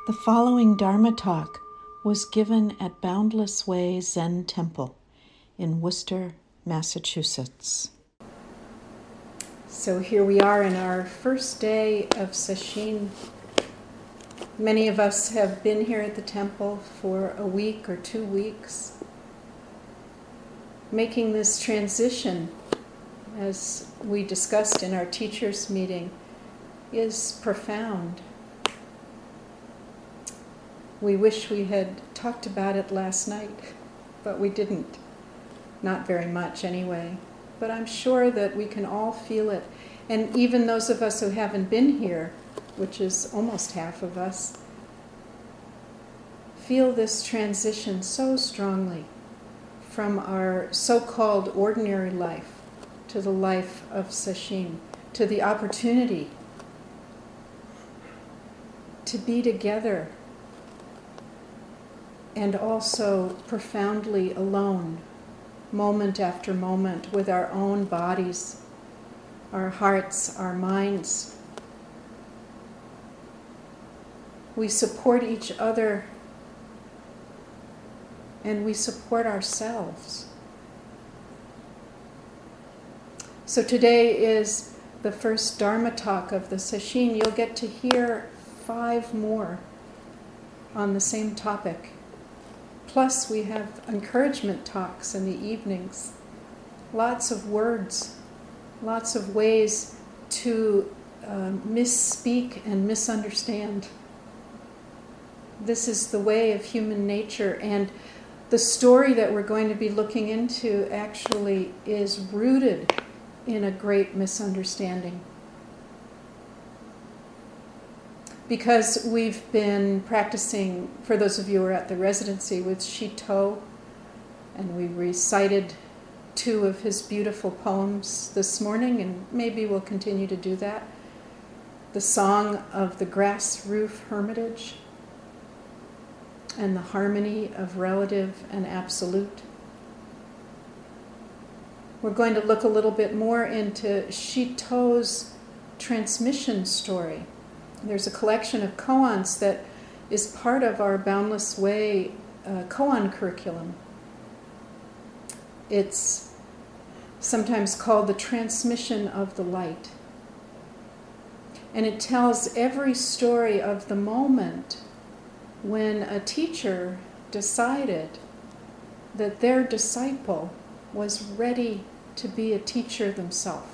The following Dharma talk was given at Boundless Way Zen Temple in Worcester, Massachusetts. So here we are in our first day of Sesshin. Many of us have been here at the temple for a week or 2 weeks. Making this transition, as we discussed in our teachers' meeting, is profound. We wish we had talked about it last night, but we didn't. Not very much anyway. But I'm sure that we can all feel it. And even those of us who haven't been here, which is almost half of us, feel this transition so strongly from our so-called ordinary life to the life of Sesshin, to the opportunity to be together and also profoundly alone, moment after moment, with our own bodies, our hearts, our minds. We support each other and we support ourselves. So today is the first Dharma talk of the Sesshin. You'll get to hear 5 more on the same topic. Plus, we have encouragement talks in the evenings. Lots of words, lots of ways to misspeak and misunderstand. This is the way of human nature, and the story that we're going to be looking into actually is rooted in a great misunderstanding. Because we've been practicing, for those of you who are at the residency, with Shito, and we recited 2 of his beautiful poems this morning, and maybe we'll continue to do that. The Song of the Grass Roof Hermitage, and the Harmony of Relative and Absolute. We're going to look a little bit more into Shito's transmission story. There's a collection of koans that is part of our Boundless Way koan curriculum. It's sometimes called the transmission of the light. And it tells every story of the moment when a teacher decided that their disciple was ready to be a teacher themselves.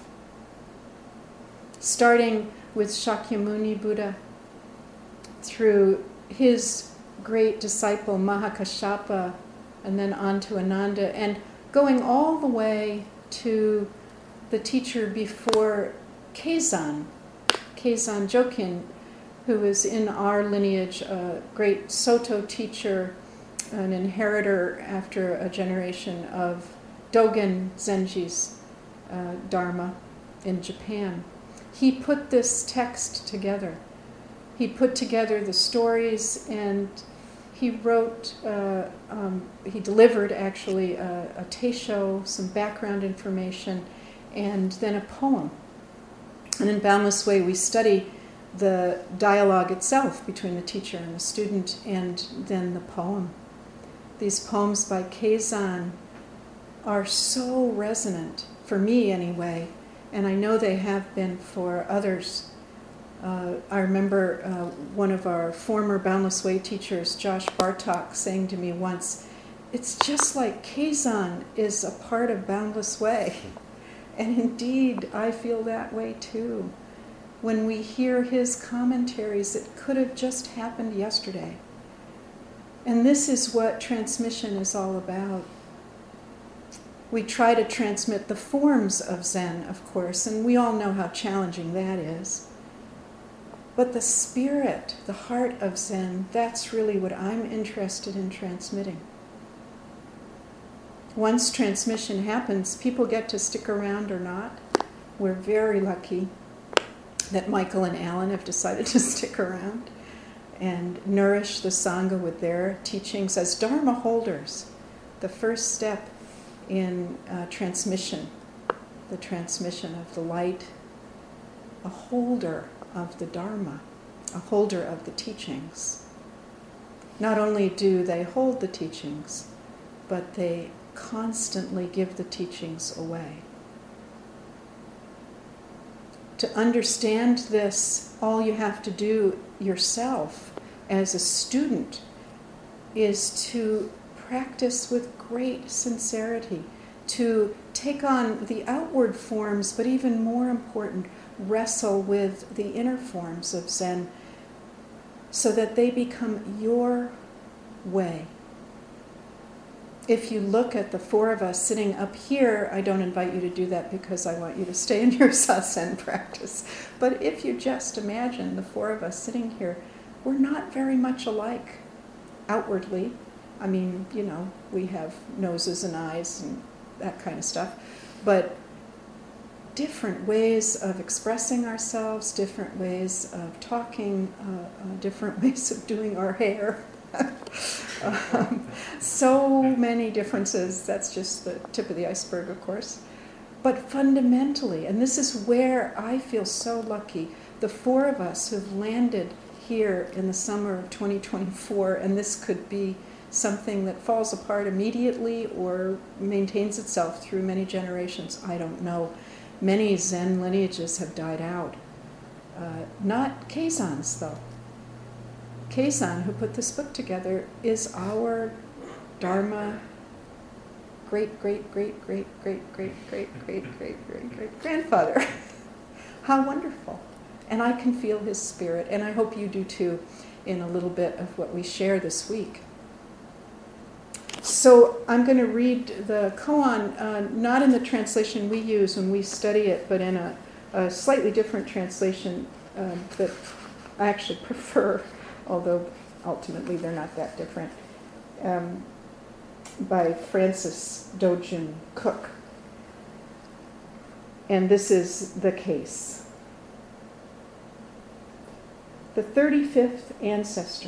Starting with Shakyamuni Buddha, through his great disciple Mahakashapa, and then on to Ananda, and going all the way to the teacher before Keizan Jokin, who is in our lineage a great Soto teacher, an inheritor after a generation of Dogen Zenji's Dharma in Japan. He put this text together. He put together the stories, and he wrote, he delivered actually a teisho, some background information, and then a poem. And in Boundless Way, we study the dialogue itself between the teacher and the student, and then the poem. These poems by Keizan are so resonant, for me anyway, and I know they have been for others. I remember one of our former Boundless Way teachers, Josh Bartok, saying to me once, "It's just like Keizan is a part of Boundless Way." And indeed, I feel that way too. When we hear his commentaries, it could have just happened yesterday. And this is what transmission is all about. We try to transmit the forms of Zen, of course, and we all know how challenging that is. But the spirit, the heart of Zen, that's really what I'm interested in transmitting. Once transmission happens, people get to stick around or not. We're very lucky that Michael and Alan have decided to stick around and nourish the Sangha with their teachings as Dharma holders. The first step in transmission, the transmission of the light, a holder of the Dharma, a holder of the teachings. Not only do they hold the teachings, but they constantly give the teachings away. To understand this, all you have to do yourself as a student is to practice with great sincerity, to take on the outward forms, but even more important, wrestle with the inner forms of Zen so that they become your way. If you look at the four of us sitting up here, I don't invite you to do that because I want you to stay in your sasen practice. But if you just imagine the four of us sitting here, we're not very much alike outwardly. I mean, we have noses and eyes and that kind of stuff. But different ways of expressing ourselves, different ways of talking, different ways of doing our hair. So many differences. That's just the tip of the iceberg, of course. But fundamentally, and this is where I feel so lucky, the four of us who've landed here in the summer of 2024, and this could be something that falls apart immediately or maintains itself through many generations, I don't know. Many Zen lineages have died out. Not Keizan's, though. Keizan, who put this book together, is our Dharma great-great-great-great-great-great-great-great-great-great-grandfather. How wonderful. And I can feel his spirit, and I hope you do too, in a little bit of what we share this week. So I'm going to read the koan, not in the translation we use when we study it, but in a slightly different translation that I actually prefer, although ultimately they're not that different, by Francis Dojun Cook. And this is the case. The 35th ancestor.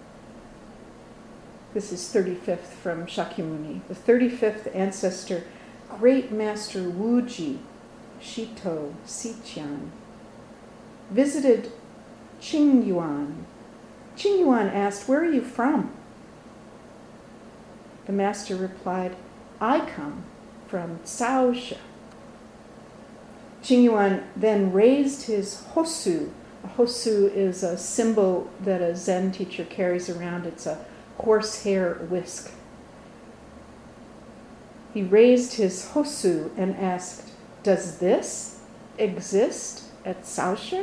This is 35th from Shakyamuni. The 35th ancestor, Great Master Wuji Shito Sichian, visited Qingyuan. Qingyuan asked, "Where are you from?" The master replied, "I come from Caosha." Qingyuan then raised his hosu. A hosu is a symbol that a Zen teacher carries around. It's a horsehair whisk. He raised his hosu and asked, "Does this exist at Caosha?"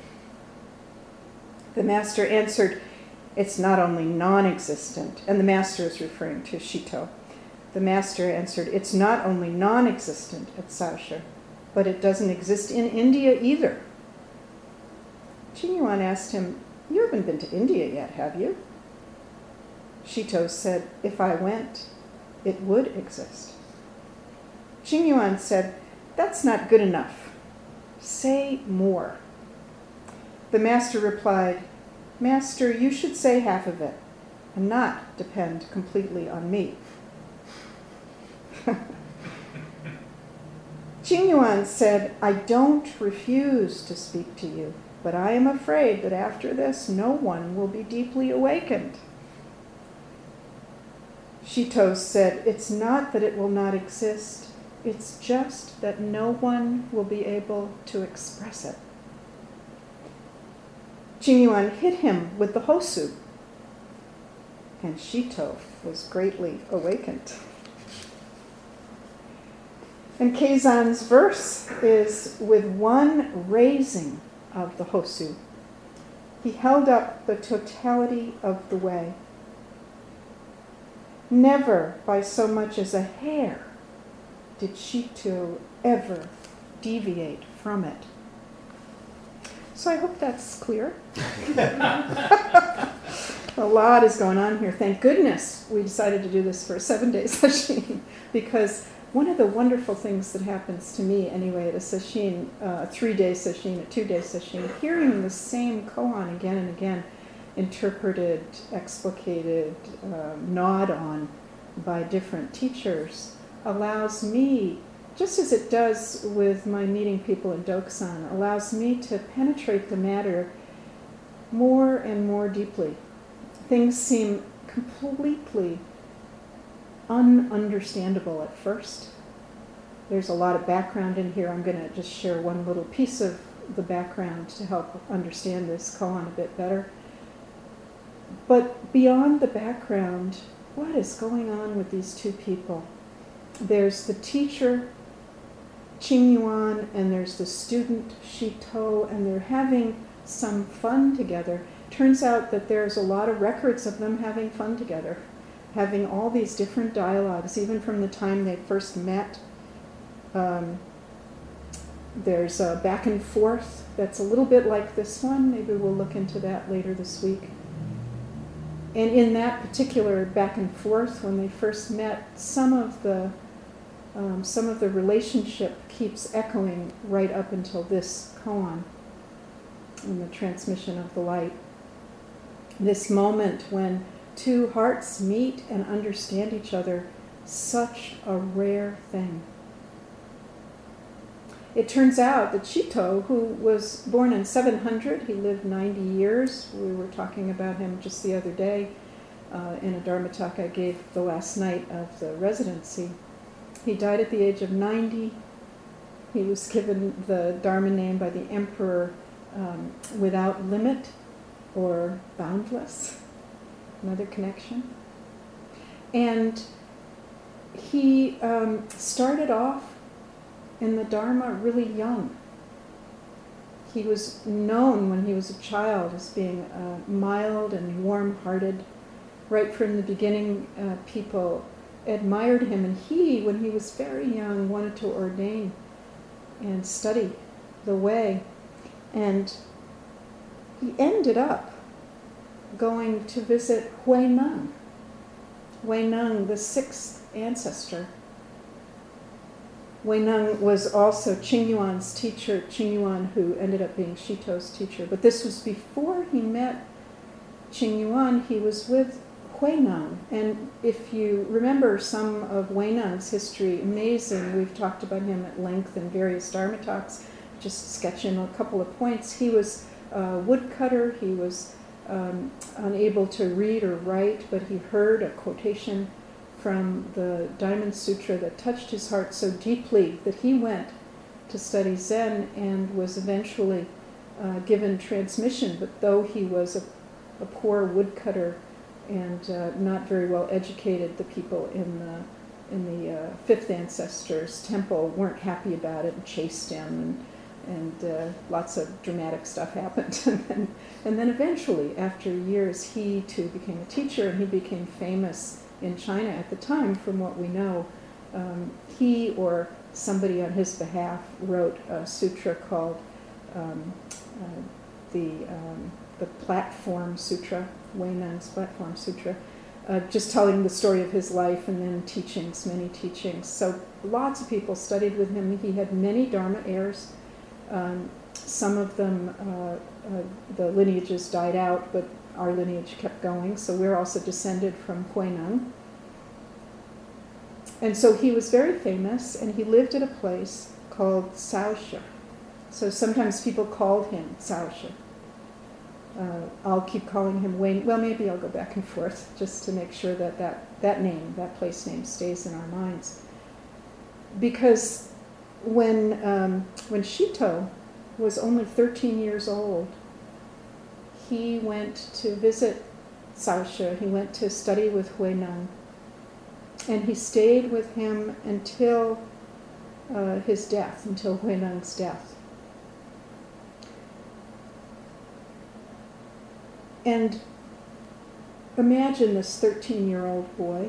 The master answered, "It's not only non-existent," and the master is referring to Shito. The master answered, "It's not only non-existent at Caosha, but it doesn't exist in India either." Qingyuan asked him, "You haven't been to India yet, have you?" Shito said, "If I went, it would exist." Qingyuan said, "That's not good enough. Say more." The master replied, "Master, you should say half of it and not depend completely on me." Qingyuan said, "I don't refuse to speak to you, but I am afraid that after this no one will be deeply awakened." Shito said, "It's not that it will not exist, it's just that no one will be able to express it." Qingyuan hit him with the hosu, and Shito was greatly awakened. And Keizan's verse is, with one raising of the hosu, he held up the totality of the way. Never by so much as a hair did Shito ever deviate from it. So I hope that's clear. A lot is going on here. Thank goodness we decided to do this for a 7-day sesshin, because one of the wonderful things that happens to me anyway at a sesshin, a 3-day sesshin, a 2-day sesshin, hearing the same koan again and again, interpreted, explicated, gnawed on by different teachers, allows me, just as it does with my meeting people in Dokusan, allows me to penetrate the matter more and more deeply. Things seem completely ununderstandable at first. There's a lot of background in here. I'm going to just share one little piece of the background to help understand this koan a bit better. But beyond the background, what is going on with these two people? There's the teacher, Qing Yuan, and there's the student, Shi To, and they're having some fun together. Turns out that there's a lot of records of them having fun together, having all these different dialogues, even from the time they first met. There's a back and forth that's a little bit like this one. Maybe we'll look into that later this week. And in that particular back and forth, when they first met, some of the relationship keeps echoing right up until this koan, in the transmission of the light. This moment when two hearts meet and understand each other, such a rare thing. It turns out that Shi To, who was born in 700, he lived 90 years. We were talking about him just the other day in a Dharma talk I gave the last night of the residency. He died at the age of 90. He was given the Dharma name by the emperor without limit or boundless. Another connection. And he started off in the Dharma really young. He was known when he was a child as being mild and warm-hearted. Right from the beginning, people admired him, and he, when he was very young, wanted to ordain and study the way. And he ended up going to visit Huineng. Huineng, the sixth ancestor. Huineng was also Qing Yuan's teacher, Qing Yuan, who ended up being Shi To's teacher. But this was before he met Qing Yuan. He was with Huineng. And if you remember some of Huineng's history, amazing. We've talked about him at length in various Dharma talks. Just sketch in a couple of points. He was a woodcutter. He was unable to read or write, but he heard a quotation from the Diamond Sutra that touched his heart so deeply that he went to study Zen and was eventually given transmission. But though he was a poor woodcutter and not very well educated, the people in the fifth ancestor's temple weren't happy about it and chased him, and lots of dramatic stuff happened. and then eventually, after years, he too became a teacher, and he became famous in China at the time, from what we know. He or somebody on his behalf wrote a sutra called the Platform Sutra, Huineng's Platform Sutra, just telling the story of his life, and then teachings, many teachings. So lots of people studied with him. He had many Dharma heirs. Some of them, the lineages died out, but our lineage kept going, so we're also descended from Huineng. And so he was very famous, and he lived at a place called Caoshi. So sometimes people called him Caoshi. I'll keep calling him Wayne. Well, maybe I'll go back and forth just to make sure that name, that place name, stays in our minds. Because when Shi To was only 13 years old, he went to visit Caoshi. He went to study with Huineng, and he stayed with him until his death, until Huineng's death. And imagine this 13-year-old boy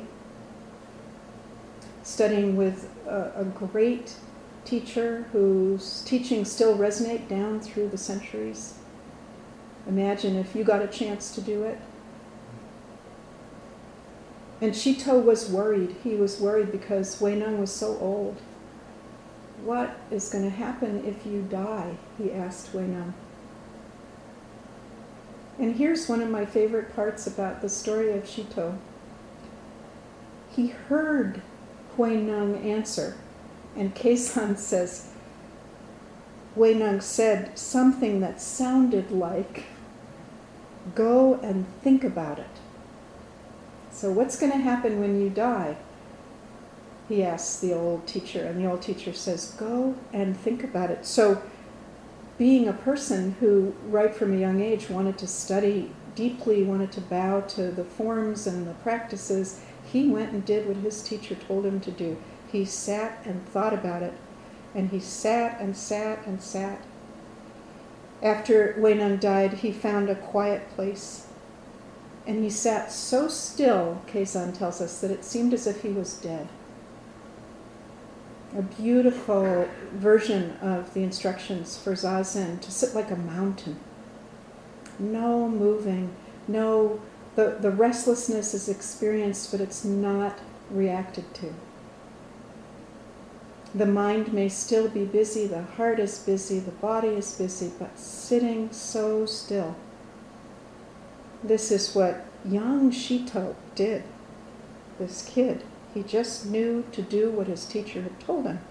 studying with a great teacher whose teachings still resonate down through the centuries. Imagine if you got a chance to do it. And Shi To was worried. He was worried because Huineng was so old. What is going to happen if you die? He asked Huineng. And here's one of my favorite parts about the story of Shi To. He heard Huineng answer, and Keisan says, Huineng said something that sounded like, "Go and think about it." So what's going to happen when you die? He asks the old teacher, and the old teacher says, go and think about it. So being a person who, right from a young age, wanted to study deeply, wanted to bow to the forms and the practices, he went and did what his teacher told him to do. He sat and thought about it, and he sat and sat and sat. After Huineng died, he found a quiet place, and he sat so still, Keizan tells us, that it seemed as if he was dead. A beautiful version of the instructions for Zazen, to sit like a mountain. No moving, no, the restlessness is experienced, but it's not reacted to. The mind may still be busy, the heart is busy, the body is busy, but sitting so still. This is what young Shito did, this kid. He just knew to do what his teacher had told him.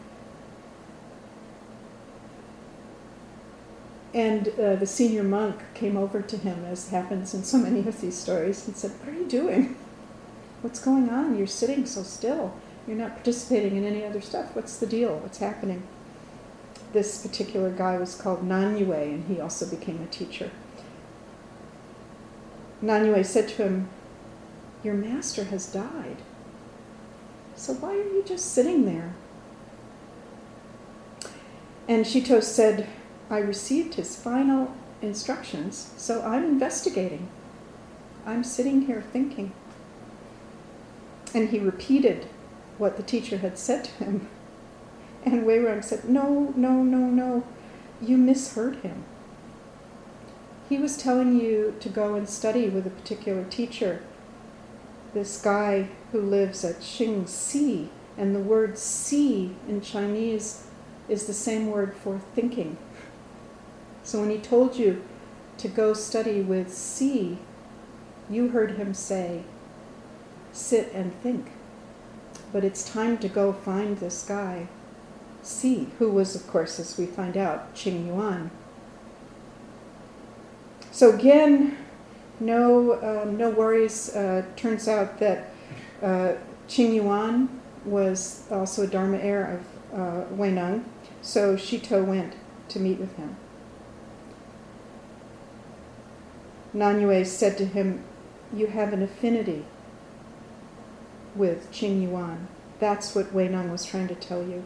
And the senior monk came over to him, as happens in so many of these stories, and said, what are you doing? What's going on? You're sitting so still. You're not participating in any other stuff. What's the deal? What's happening? This particular guy was called Nanyue, and he also became a teacher. Nanyue said to him, your master has died. So why are you just sitting there? And Shito said, I received his final instructions, so I'm investigating. I'm sitting here thinking. And he repeated what the teacher had said to him. And Weirang said, no, you misheard him. He was telling you to go and study with a particular teacher, this guy who lives at Xingxi, and the word "si" in Chinese is the same word for thinking. So when he told you to go study with Si, you heard him say, sit and think. But it's time to go find this guy, Si, who was, of course, as we find out, Qing Yuan. So again, no worries. Turns out that Qing Yuan was also a Dharma heir of Huineng, so Shito went to meet with him. Nanyue said to him, you have an affinity with Qing Yuan. That's what Huineng was trying to tell you.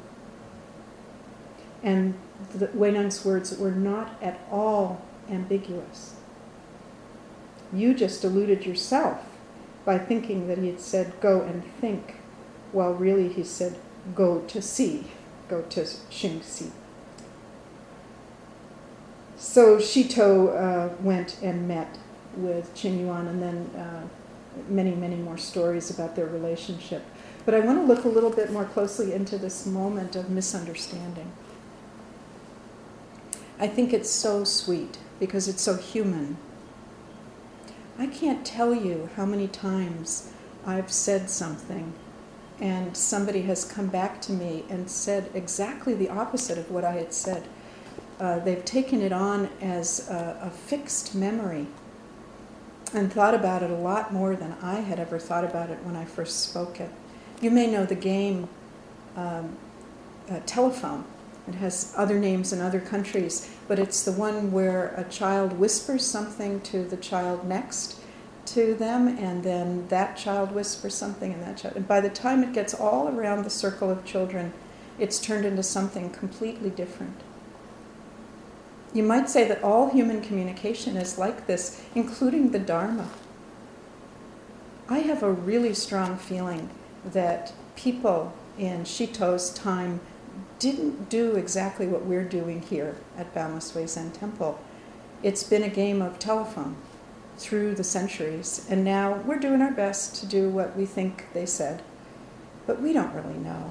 And Huineng's words were not at all ambiguous. You just deluded yourself by thinking that he had said, go and think, while really he said, go to see, go to Xingxi. So Shito went and met with Qing Yuan, and then many more stories about their relationship. But I want to look a little bit more closely into this moment of misunderstanding. I think it's so sweet because it's so human. I can't tell you how many times I've said something and somebody has come back to me and said exactly the opposite of what I had said. They've taken it on as a fixed memory and thought about it a lot more than I had ever thought about it when I first spoke it. You may know the game Telephone. It has other names in other countries, but it's the one where a child whispers something to the child next to them, and then that child whispers something, and that child. And by the time it gets all around the circle of children, it's turned into something completely different. You might say that all human communication is like this, including the Dharma. I have a really strong feeling that people in Shito's time didn't do exactly what we're doing here at Baoma Sui Zen Temple. It's been a game of telephone through the centuries, and now we're doing our best to do what we think they said, but we don't really know.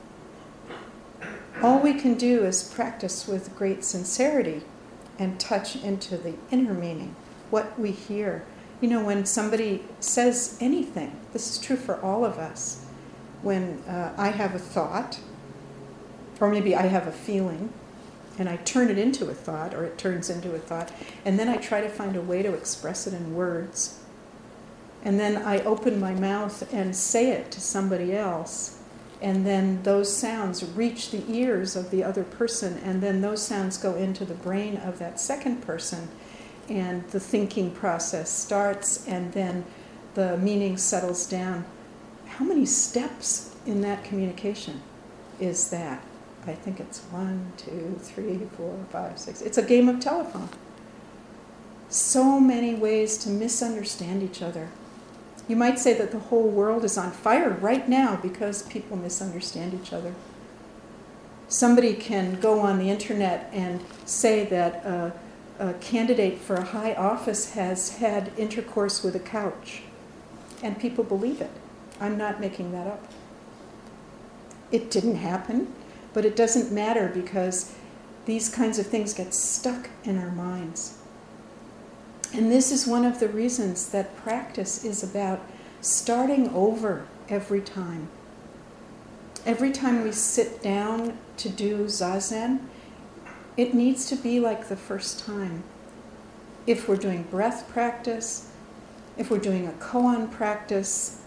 All we can do is practice with great sincerity and touch into the inner meaning, what we hear. You know, when somebody says anything, this is true for all of us, when I have a thought, or maybe I have a feeling, and I turn it into a thought, or it turns into a thought, and then I try to find a way to express it in words. and then I open my mouth and say it to somebody else, and then those sounds reach the ears of the other person, and then those sounds go into the brain of that second person, and the thinking process starts, and then the meaning settles down. How many steps in that communication is that? I think it's 1, 2, 3, 4, 5, 6. It's a game of telephone. So many ways to misunderstand each other. You might say that the whole world is on fire right now because people misunderstand each other. Somebody can go on the internet and say that a candidate for a high office has had intercourse with a couch, and people believe it. I'm not making that up. It didn't happen, but it doesn't matter because these kinds of things get stuck in our minds. And this is one of the reasons that practice is about starting over every time. Every time we sit down to do zazen, it needs to be like the first time. If we're doing breath practice, if we're doing a koan practice,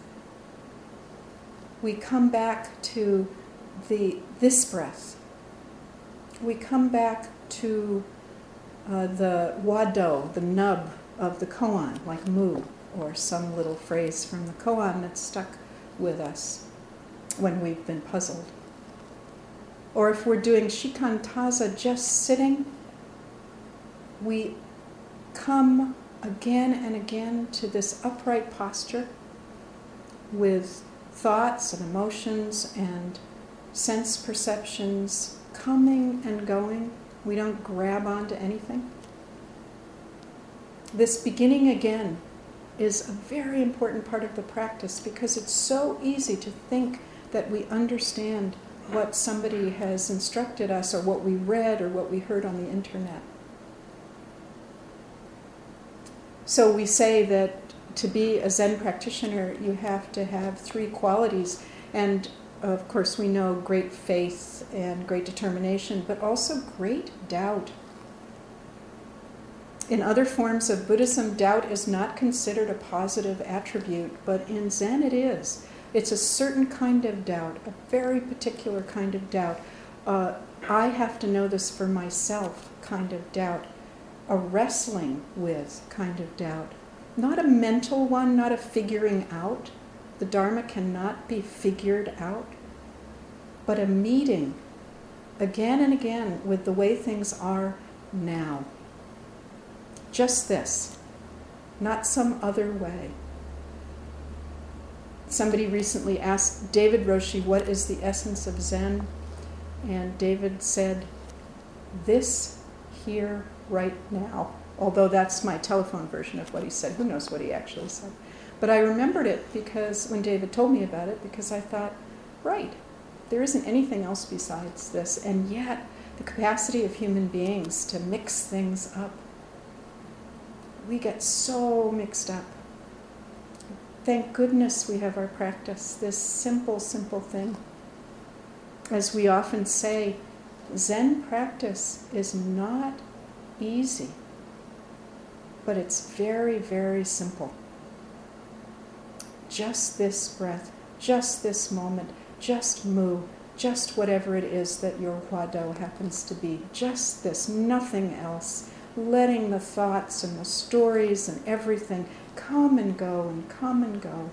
we come back to this breath. We come back to the wado, the nub of the koan, like mu, or some little phrase from the koan that's stuck with us when we've been puzzled. Or if we're doing shikantaza, just sitting, we come again and again to this upright posture with thoughts and emotions and sense perceptions coming and going. We don't grab onto anything. This beginning again is a very important part of the practice because it's so easy to think that we understand what somebody has instructed us or what we read or what we heard on the internet. So we say that to be a Zen practitioner, you have to have 3 qualities. And of course, we know great faith and great determination, but also great doubt. In other forms of Buddhism, doubt is not considered a positive attribute, but in Zen it is. It's a certain kind of doubt, a very particular kind of doubt. I have to know this for myself kind of doubt. A wrestling with kind of doubt. Not a mental one, not a figuring out. The Dharma cannot be figured out. But a meeting again and again with the way things are now. Just this, not some other way. Somebody recently asked David Roshi, what is the essence of Zen? And David said, this here right now. Although that's my telephone version of what he said. Who knows what he actually said? But I remembered it because when David told me about it, because I thought, right, there isn't anything else besides this. And yet, the capacity of human beings to mix things up. We get so mixed up. Thank goodness we have our practice, this simple, simple thing. As we often say, Zen practice is not easy, but it's very, very simple. Just this breath, just this moment, just mu, just whatever it is that your wado happens to be, just this, nothing else. Letting the thoughts and the stories and everything come and go and come and go.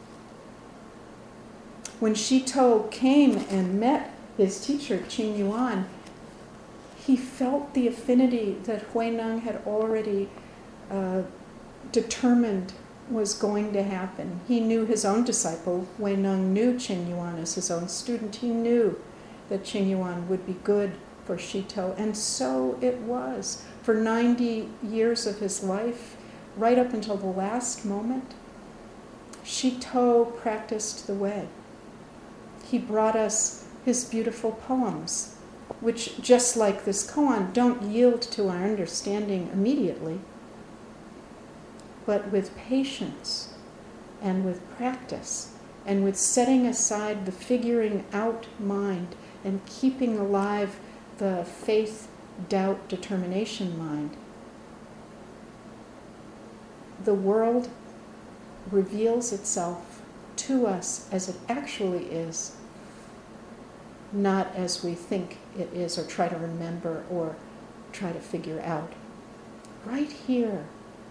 When Shito came and met his teacher, Qing Yuan, he felt the affinity that Huineng had already determined was going to happen. He knew his own disciple. Huineng knew Qing Yuan as his own student. He knew that Qing Yuan would be good for Shito, and so it was. For 90 years of his life, right up until the last moment, Shito practiced the way. He brought us his beautiful poems, which, just like this koan, don't yield to our understanding immediately, but with patience and with practice and with setting aside the figuring out mind and keeping alive the faith, doubt, determination mind, the world reveals itself to us as it actually is, not as we think it is or try to remember or try to figure out. Right here.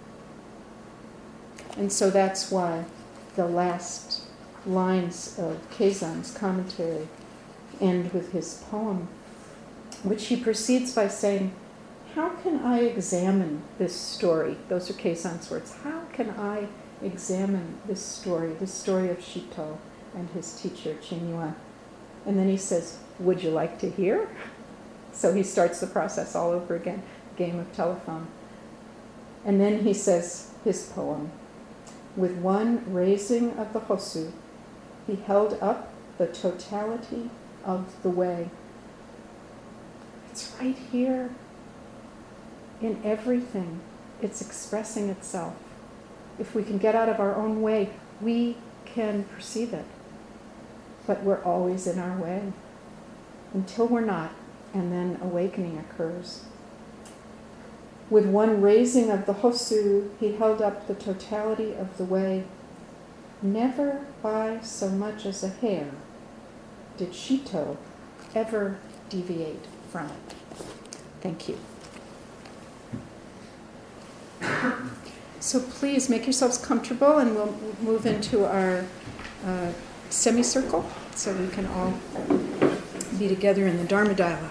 And so that's why the last lines of Keizan's commentary end with his poem, which he proceeds by saying, how can I examine this story? Those are Keizan's words. How can I examine this story of Shito and his teacher, Qingyuan? And then he says, would you like to hear? So he starts the process all over again, game of telephone. And then he says his poem, with one raising of the Hosu, he held up the totality of the way. It's right here in everything. It's expressing itself. If we can get out of our own way, we can perceive it. But we're always in our way until we're not, and then awakening occurs. With one raising of the Hosu, he held up the totality of the way. Never by so much as a hair did Shito ever deviate from it. Thank you. So please make yourselves comfortable, and we'll move into our semicircle so we can all be together in the Dharma dialogue.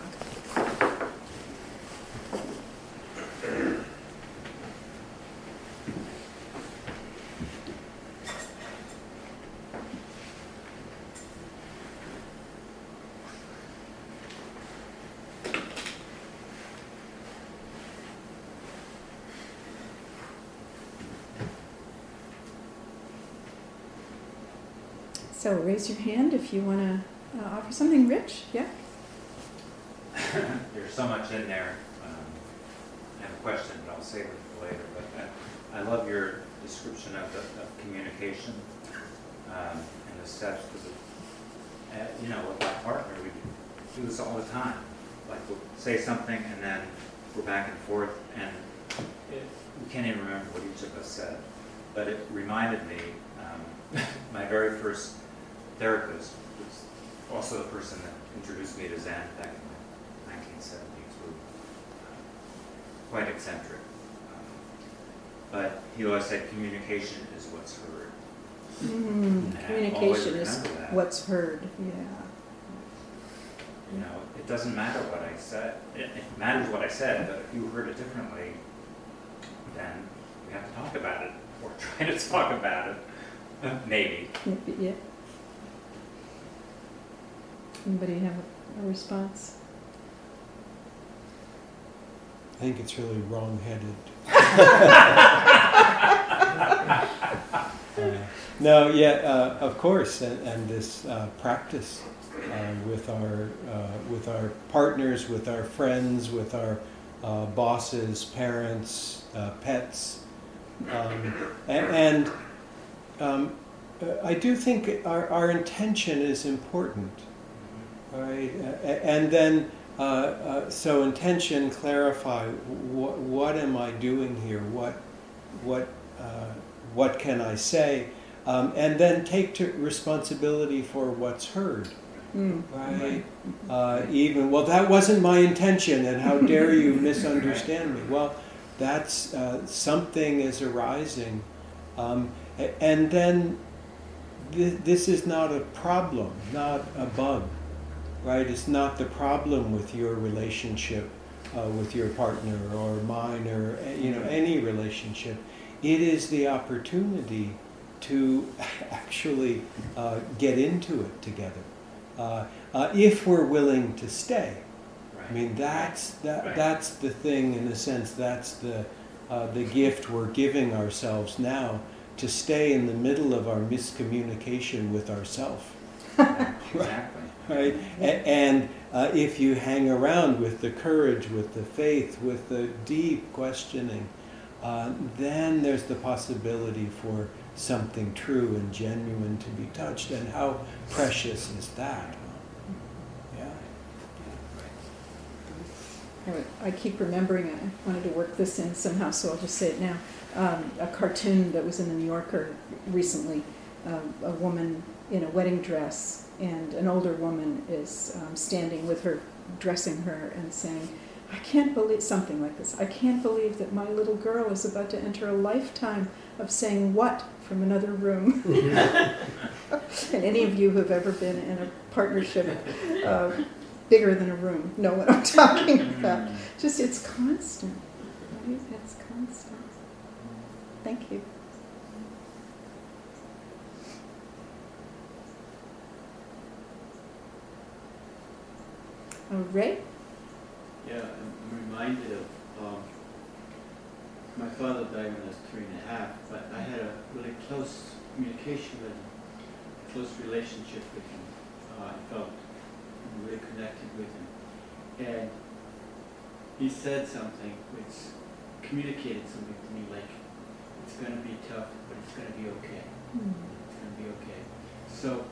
So raise your hand if you want to offer something. Rich, yeah? There's so much in there. I have a question, but I'll save it for later. But I love your description of communication and the steps. Because, with my partner, we do this all the time. Like we'll say something and then we're back and forth, and we can't even remember what each of us said. But it reminded me, my very first therapist was also the person that introduced me to Zen back in the 1970s. We were quite eccentric. But he always said communication is what's heard. Communication is what's heard, yeah. It doesn't matter what I said. It matters what I said, but if you heard it differently, then we have to talk about it, or try to talk about it. Maybe. Yeah. Anybody have a response? I think it's really wrong-headed. Of course, and this practice with our partners, with our friends, with our bosses, parents, pets, I do think our intention is important, right? And then so intention, clarify what am I doing here? What can I say? And then take responsibility for what's heard. Right? That wasn't my intention, and how dare you misunderstand me? Well, that's something is arising, and then this is not a problem, not a bug, right? It's not the problem with your relationship with your partner or mine or any relationship. It is the opportunity to actually get into it together, if we're willing to stay. Right. I mean, that's the thing, in a sense. That's the gift we're giving ourselves now, to stay in the middle of our miscommunication with ourselves. Exactly. Right? And if you hang around with the courage, with the faith, with the deep questioning, then there's the possibility for something true and genuine to be touched. And how precious is that? Yeah. I keep remembering it. I wanted to work this in somehow, so I'll just say it now. A cartoon that was in the New Yorker recently, a woman in a wedding dress, and an older woman is standing with her, dressing her, and saying, I can't believe, something like this, I can't believe that my little girl is about to enter a lifetime of saying what from another room. And any of you who have ever been in a partnership bigger than a room know what I'm talking about. Just, it's constant, right? It's constant. Thank you. Ray? Yeah, I'm reminded of my father died when I was 3.5, but I had a really close communication with him, a close relationship with him. I felt really connected with him. And he said something which communicated something to me like, it's going to be tough, but it's going to be okay. It's going to be okay. So,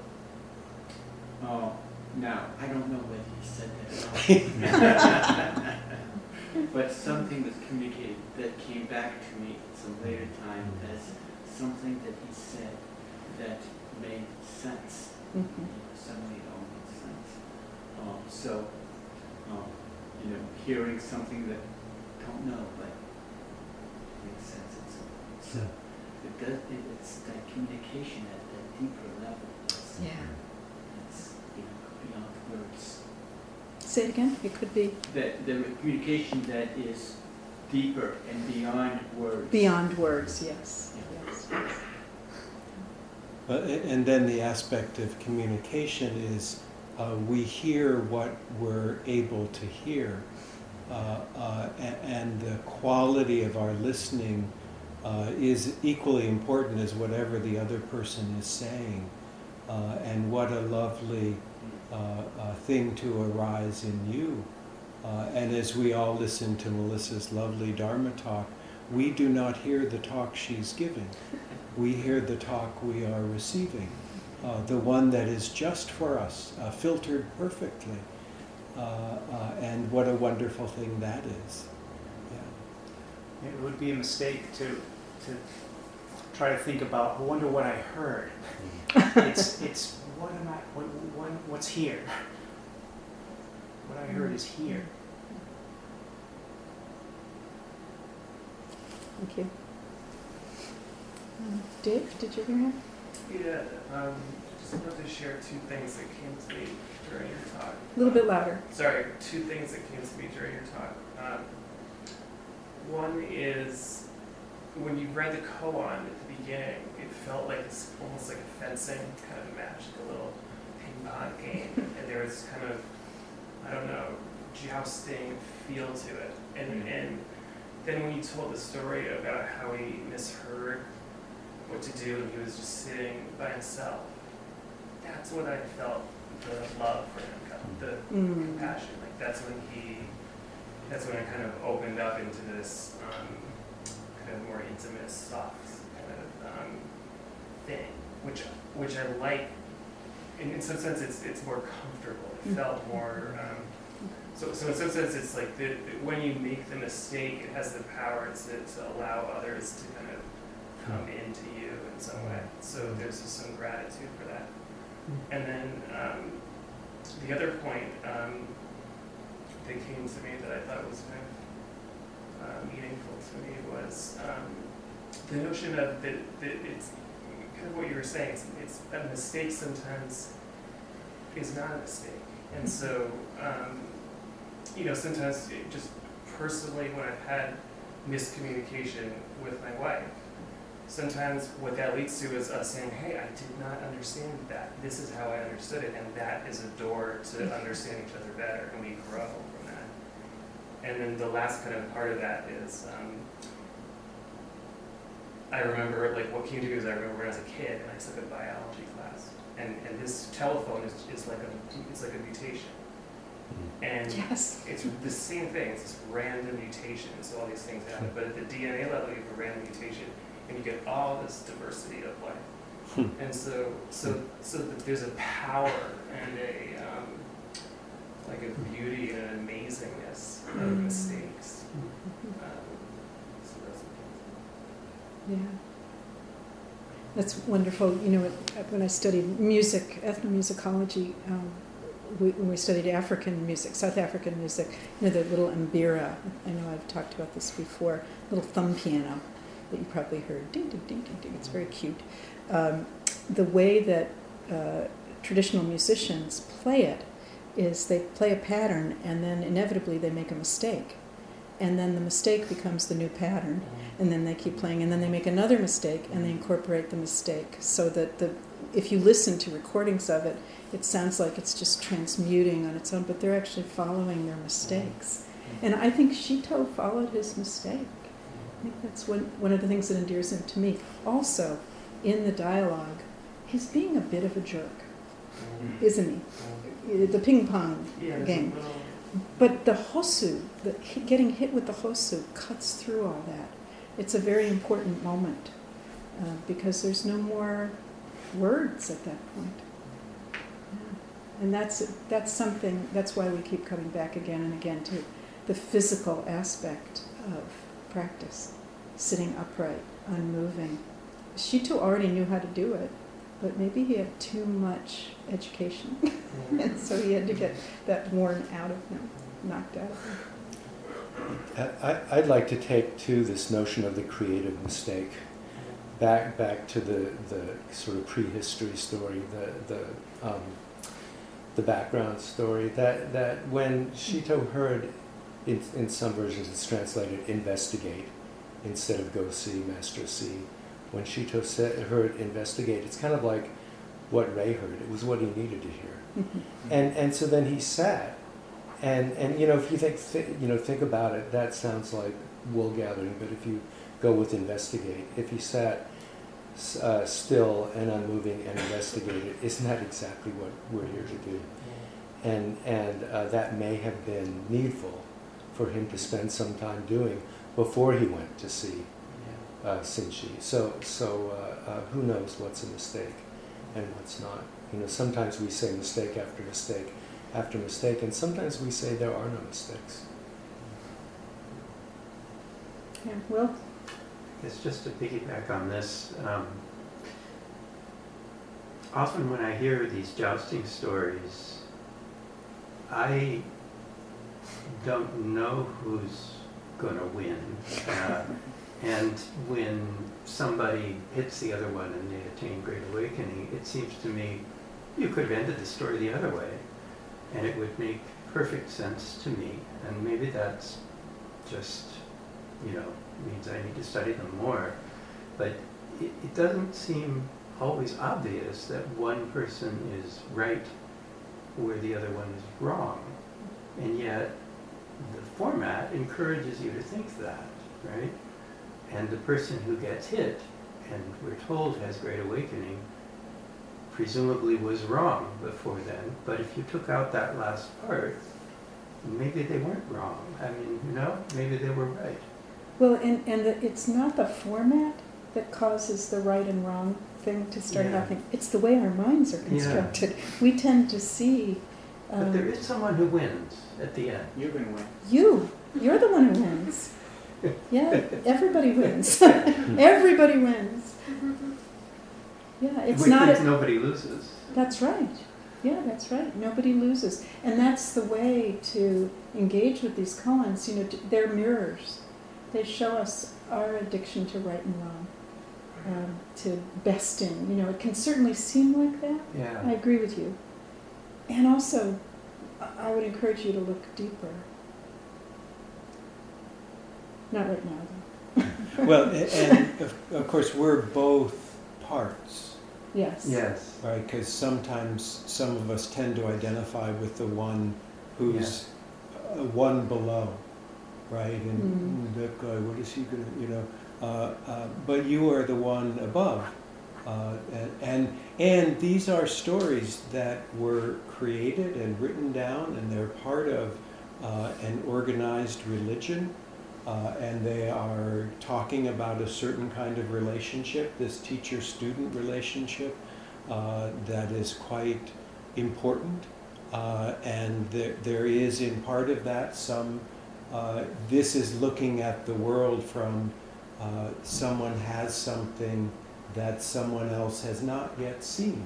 now, I don't know whether he said that or not. But something was communicated that came back to me at some later time as something that he said that made sense. Suddenly it all made sense. Hearing something that I don't know, but makes sense. It's that communication at that deeper level. It's beyond words. Say it again. It could be The communication that is deeper and beyond words. beyond words. Yes. And then the aspect of communication is we hear what we're able to hear, and the quality of our listening is equally important as whatever the other person is saying. And what a lovely thing to arise in you. And as we all listen to Melissa's lovely Dharma talk, we do not hear the talk she's giving. We hear the talk we are receiving, the one that is just for us, filtered perfectly. And what a wonderful thing that is. Yeah. It would be a mistake to try to think about, I wonder what I heard. It's what's here? What I heard is here. Thank you. Dave, did you hear him? Yeah, just wanted to share two things that came to me during your talk. A little bit louder. Sorry, two things that came to me during your talk. One is when you read the koan at the beginning, it felt like it's almost like a fencing kind of match, like a little ping pong game, and there was kind of, I don't know, jousting feel to it. And then when you told the story about how he misheard what to do and he was just sitting by himself, that's when I felt the love for him, the compassion. Like that's when it kind of opened up into this kind of more intimate, soft kind of thing, which I like. In some sense, it's more comfortable. It felt more. So in some sense, it's like when you make the mistake, it has the power to allow others to kind of come into you in some way. So there's just some gratitude for that. And then the other point that came to me that I thought was kind of meaningful to me was the notion of that it's kind of what you were saying. It's a mistake sometimes is not a mistake, and so sometimes just personally when I've had miscommunication with my wife, sometimes what that leads to is us saying, hey, I did not understand that. This is how I understood it, and that is a door to understand each other better, and we grow from that. And then the last kind of part of that is, I remember, like, what came to me is I remember when I was a kid, and I took a biology class, and this telephone is like a mutation. And Yes. it's the same thing, it's this random mutation, so all these things happen, but at the DNA level you have a random mutation, and you get all this diversity of life. And so there's a power and like a beauty and an amazingness of mistakes. So that's Yeah. That's wonderful. You know, when I studied music, ethnomusicology, when we studied African music, South African music, you know, the little mbira, I know I've talked about this before, little thumb piano that you probably heard, ding, ding, ding, ding, ding, it's very cute. The way that traditional musicians play it is they play a pattern and then inevitably they make a mistake. And then the mistake becomes the new pattern, and then they keep playing, and then they make another mistake, and they incorporate the mistake, so that if you listen to recordings of it, it sounds like it's just transmuting on its own, but they're actually following their mistakes. And I think Shito followed his mistake. I think that's one of the things that endears him to me. Also, in the dialogue, he's being a bit of a jerk, isn't he? The ping pong game. But the hosu, getting hit with the hosu, cuts through all that. It's a very important moment because there's no more words at that point. Yeah. And that's something, that's why we keep coming back again and again to the physical aspect of practice, sitting upright, unmoving. Shito already knew how to do it, but maybe he had too much education, and so he had to get that worn out of him, knocked out of him. I'd like to take, too, this notion of the creative mistake back to the sort of prehistory story, the background story, that when Shito heard, in some versions it's translated, investigate, instead of go see, master see. When Shito heard investigate, it's kind of like what Ray heard. It was what he needed to hear. And so then he sat. And you know, if you think about it, that sounds like wool gathering, but if you go with investigate, if he sat still and unmoving and investigated, isn't that exactly what we're here to do? And that may have been needful for him to spend some time doing before he went to see Shinshi. So who knows what's a mistake and what's not? You know, sometimes we say mistake after mistake after mistake, and sometimes we say there are no mistakes. Yeah, Will? It's just to piggyback on this. Often when I hear these jousting stories, I don't know who's going to win. And when somebody hits the other one and they attain Great Awakening, it seems to me you could have ended the story the other way, and it would make perfect sense to me. And maybe that's just, means I need to study them more. But it doesn't seem always obvious that one person is right where the other one is wrong. And yet the format encourages you to think that, right? And the person who gets hit, and we're told has Great Awakening, presumably was wrong before then. But if you took out that last part, maybe they weren't wrong. I mean, maybe they were right. Well, and it's not the format that causes the right and wrong thing to start happening. It's the way our minds are constructed. Yeah. We tend to see... but there is someone who wins at the end. You're going to win. You're the one who wins. Yeah, everybody wins. Everybody wins. Yeah, it's Which not... means nobody loses. That's right. Yeah, that's right. Nobody loses. And that's the way to engage with these koans. They're mirrors. They show us our addiction to right and wrong, to besting. It can certainly seem like that. Yeah. I agree with you. And also, I would encourage you to look deeper. Not right now, though. Well, and of course, we're both parts. Yes. Yes. Right, because sometimes some of us tend to identify with the one who's one below, right? And that guy, what is he going to, but you are the one above. And these are stories that were created and written down, and they're part of an organized religion. And they are talking about a certain kind of relationship, this teacher-student relationship, that is quite important. And there is in part of that some, this is looking at the world from someone has something that someone else has not yet seen,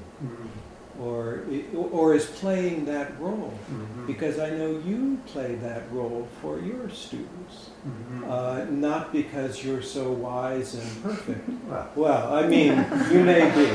or is playing that role. Because I know you play that role for your students, not because you're so wise and perfect. Well, I mean, you may be,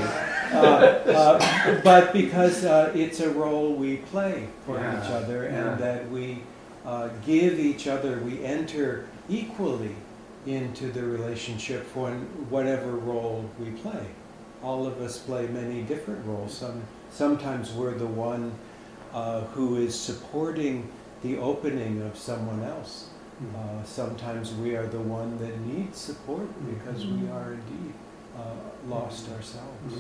but because it's a role we play for each other, and that we give each other, we enter equally into the relationship for whatever role we play. All of us play many different roles. Sometimes we're the one who is supporting the opening of someone else. Sometimes we are the one that needs support because we are indeed lost ourselves.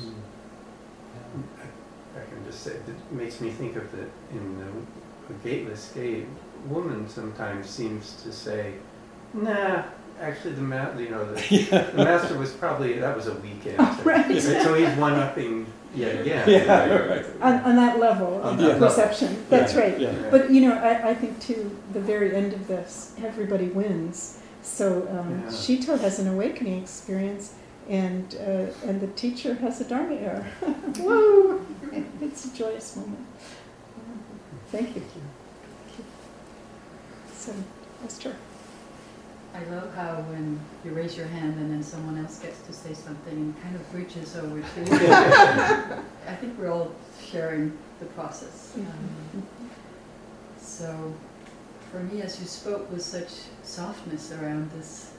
I can just say, it makes me think of in the Gateless Gate, woman sometimes seems to say, nah, actually the master was probably, that was a weak answer. Right. So he's one-upping yet again. Right. On that level of perception. That's right. Yeah. But you know, I think too, the very end of this, everybody wins. So Shito has an awakening experience, and the teacher has a Dharma error. Woo! It's a joyous moment. Thank you. So, Esther. I love how when you raise your hand and then someone else gets to say something and kind of bridges over to you. I think we're all sharing the process. So for me, as you spoke with such softness around this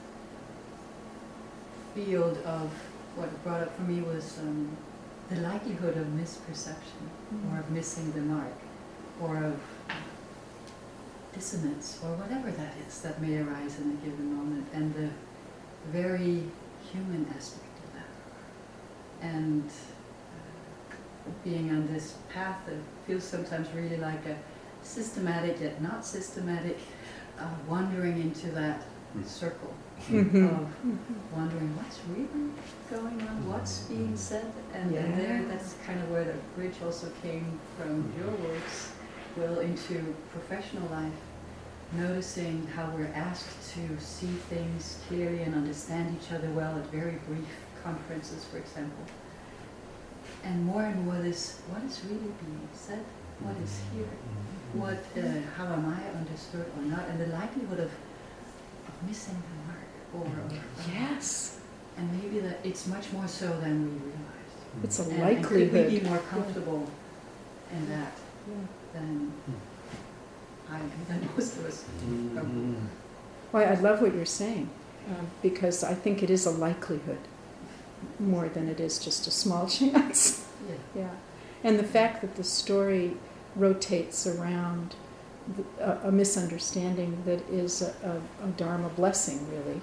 field of what brought up for me was the likelihood of misperception, or of missing the mark, or of dissonance, or whatever that is that may arise in a given moment, and the very human aspect of that. And being on this path that feels sometimes really like a systematic yet not systematic wandering into that circle of wondering what's really going on, what's being said, and there, that's kind of where the bridge also came from your works, Will, into professional life, noticing how we're asked to see things clearly and understand each other well at very brief conferences, for example. And more this, what is really being said? What is here? What, how am I understood or not? And the likelihood of missing the mark, or Yes. and maybe that it's much more so than we realized. It's a And likelihood. could we be more comfortable in that than than most of us? Well, I love what you're saying, because I think it is a likelihood more than it is just a small chance. Yeah. And the fact that the story rotates around a misunderstanding that is a Dharma blessing, really,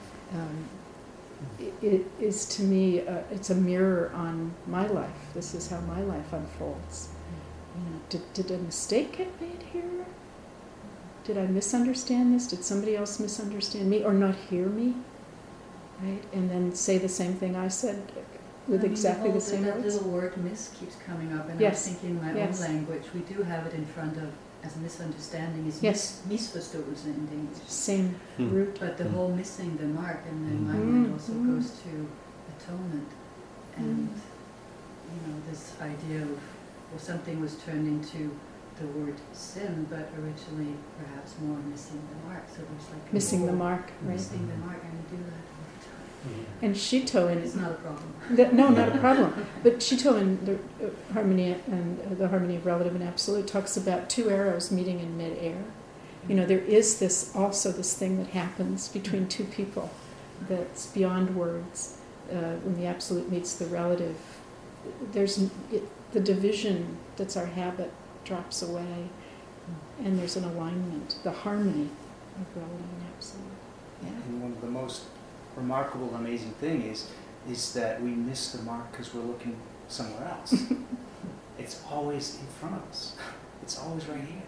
it is, to me, it's a mirror on my life. This is how my life unfolds. You know, did a mistake get made here? Did I misunderstand this? Did somebody else misunderstand me or not hear me? Right? And then say the same thing I said with exactly the same that words. little word "miss" keeps coming up, and Yes. I was thinking in my own language, we do have it in front of as a misunderstanding is missforståelse in English. Same root. But the whole missing the mark, and then my mind also goes to atonement, and this idea of something was turned into the word sin, but originally perhaps more missing the mark. So there's like Missing the mark, right? Missing the mark, and we do that all the time. And Shito in It's not a problem. no, not a problem. But Shito in the harmony and the harmony of relative and absolute talks about two arrows meeting in midair. You know, there is this thing that happens between two people that's beyond words. When the absolute meets the relative, the division that's our habit drops away, and there's an alignment, the harmony of relative and absolute. Yeah. And one of the most remarkable, amazing thing is that we miss the mark because we're looking somewhere else. It's always in front of us. It's always right here.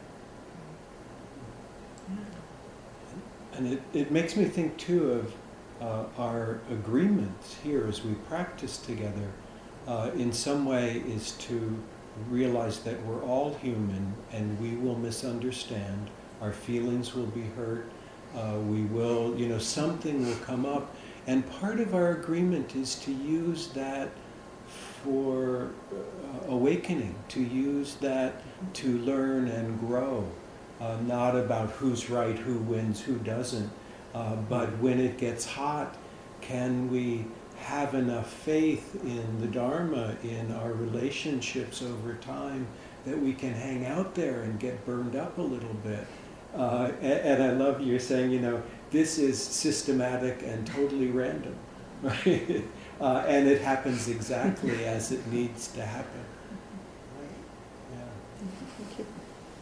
And it makes me think too of our agreement here as we practice together. In some way, is to realize that we're all human and we will misunderstand. Our feelings will be hurt. We will, something will come up. And part of our agreement is to use that for awakening, to use that to learn and grow. Not about who's right, who wins, who doesn't. But when it gets hot, can we have enough faith in the Dharma, in our relationships over time, that we can hang out there and get burned up a little bit? And I love you saying, this is systematic and totally random, right? And it happens exactly as it needs to happen. Yeah. Thank you.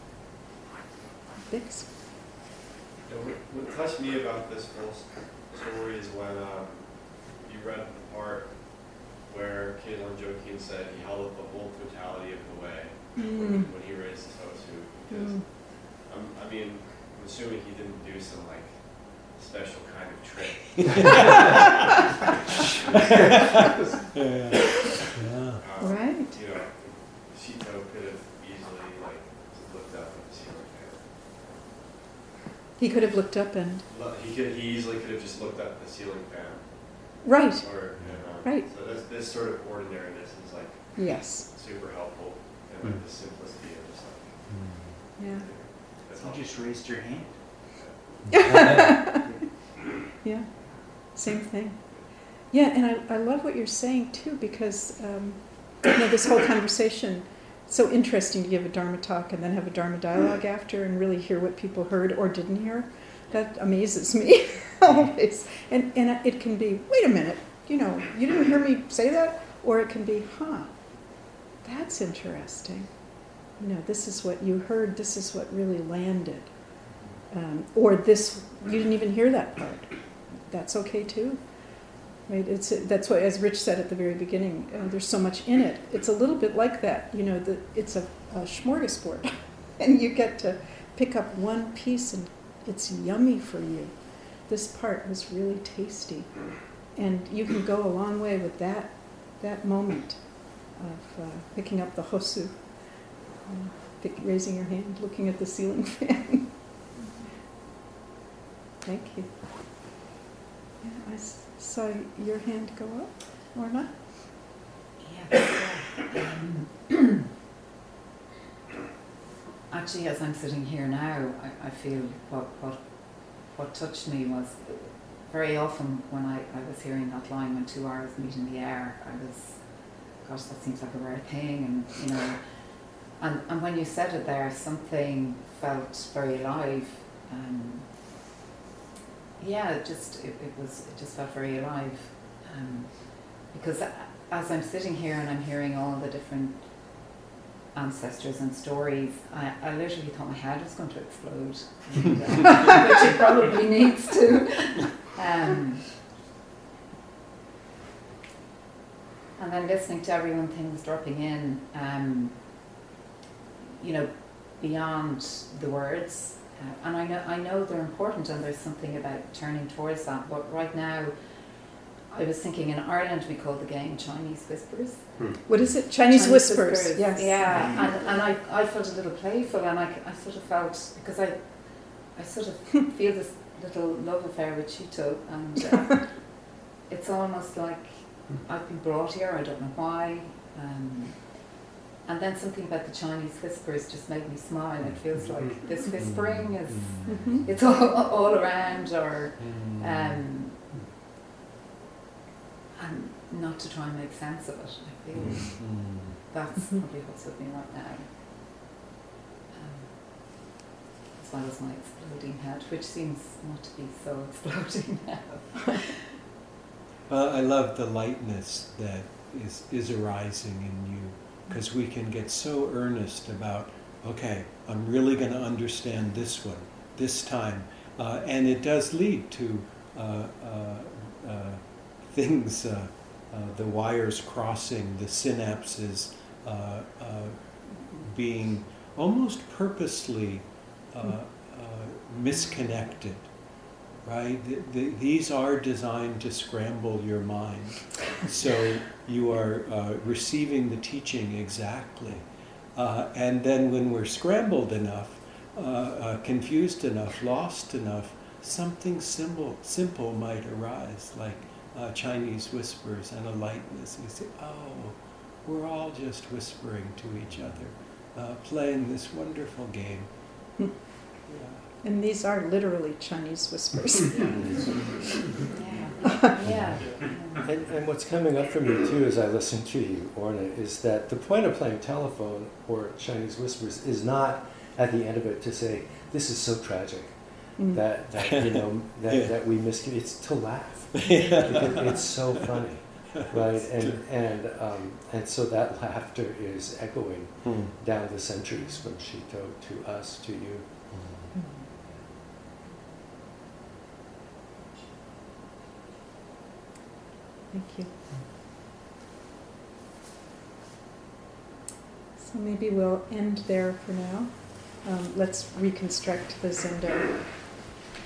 Bix? What touched me about this whole story is when you read the part where Kailan Jokin said he held up the whole totality of the way when he raised his Hosu. Because, I'm assuming he didn't do some special kind of trick. Right. Shito could have easily looked up at the ceiling fan. He could have looked up and... He easily could have just looked up at the ceiling fan. Right. Or, right. So this sort of ordinariness is yes. super helpful, and the simplicity of just Yeah. That's You just raised your hand. Yeah, same thing. Yeah, and I love what you're saying too, because this whole conversation, so interesting to give a Dharma talk and then have a Dharma dialogue after and really hear what people heard or didn't hear. That amazes me always. And it can be, wait a minute, you didn't hear me say that? Or it can be, that's interesting. This is what you heard, this is what really landed. Or this, you didn't even hear that part. That's okay too. Right? That's what, as Rich said at the very beginning, there's so much in it. It's a little bit like that, it's a smorgasbord. And you get to pick up one piece and it's yummy for you. This part was really tasty. And you can go a long way with that moment of picking up the Hosu, raising your hand, looking at the ceiling fan. Thank you. Yeah, I saw your hand go up, Orna. Yeah. Actually, as I'm sitting here now, I feel what touched me was very often when I was hearing that line, when 2 hours meet in the air, I was, gosh, that seems like a rare thing, and when you said it there, something felt very alive. It just felt very alive, because as I'm sitting here and I'm hearing all the different ancestors and stories, I literally thought my head was going to explode, which it probably needs to. And then listening to everyone, things dropping in, beyond the words. And I know they're important, and there's something about turning towards that. But right now, I was thinking in Ireland we call the game Chinese whispers. What is it? Chinese whispers. Yes. Yeah, and I felt a little playful, and I sort of felt, because I sort of feel this little love affair with Shito, and it's almost like I've been brought here, I don't know why. And then something about the Chinese whispers just made me smile. It feels like this whispering is, it's all around, or, and not to try and make sense of it. I feel that's probably what's with me right now. As well as my exploding head, which seems not to be so exploding now. I love the lightness that is arising in you. Because we can get so earnest about, okay, I'm really going to understand this one, this time. And it does lead to things, the wires crossing, the synapses being almost purposely misconnected, right? These are designed to scramble your mind. So you are receiving the teaching exactly, And then when we're scrambled enough, confused enough, lost enough, something simple might arise, like Chinese whispers and a lightness. We say, oh, we're all just whispering to each other, playing this wonderful game. Yeah. And these are literally Chinese whispers. Yeah. And what's coming up for me too as I listen to you, Orna, is that the point of playing telephone or Chinese whispers is not at the end of it to say, this is so tragic that you know that we miss. It's to laugh. It's so funny, right? And so that laughter is echoing down the centuries from Shito to us to you. Thank you. So maybe we'll end there for now. Let's reconstruct the Zendo